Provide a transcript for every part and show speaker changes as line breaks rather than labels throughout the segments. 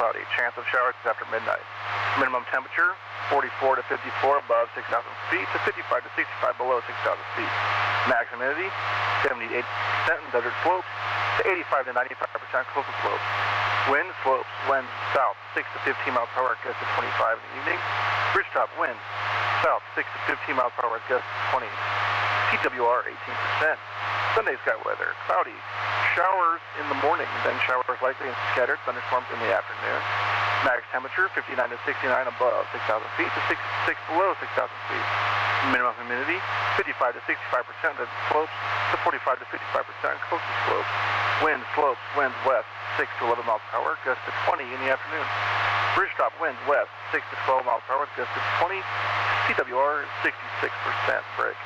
cloudy. Chance of showers after midnight. Minimum temperature 44 to 54 above 6,000 feet to 55 to 65 below 6,000 feet. Max humidity 70 to 80% in desert slopes to 85 to 95% coastal slopes. Wind slopes, winds south 6 to 15 miles per hour, gusts to 25 in the evening. Ridgetop wind south 6 to 15 miles per hour, gusts to 20. TWR 18%. Sunday sky weather, cloudy. Showers in the morning, then showers likely and scattered thunderstorms in the afternoon. Max temperature 59 to 69 above 6,000 feet to 66 below 6,000 feet. Minimum humidity 55 to 65% of slopes to 45 to 55% coastal slopes. Wind slopes, winds west 6 to 11 miles per hour, gusts to 20 in the afternoon. Ridgetop winds west 6 to 12 miles per hour, gusts to 20. TWR 66% break.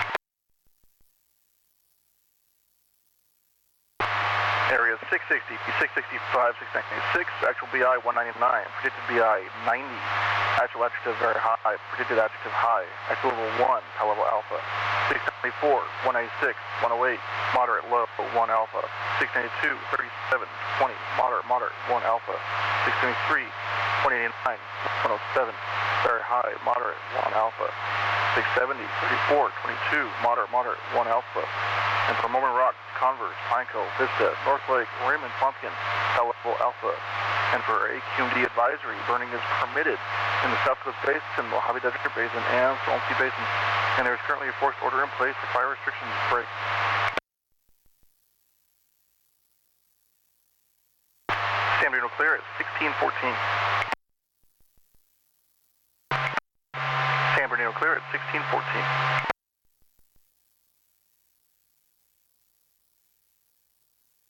Area 660, 665, 696, actual BI 199, predicted BI 90, actual adjective very high, predicted adjective high, actual level 1, high level alpha, 674, 196, 108, moderate low, 1 alpha, 692, 37, 20, moderate, 1 alpha, 673, 189, 107, very high, moderate, 1 alpha, 670, 34, 22, moderate, 1 alpha. And for Mormon Rock, Converse, Pinecone, Vista, North Lake, Raymond, Pumpkin, level alpha. And for AQMD advisory, burning is permitted in the South Coast Basin, Mojave Desert Basin, and Salton Sea Basin. And there is currently a forced order in place for fire restrictions. Break. San Bernardino clear at 1614. San Bernardino clear at 1614.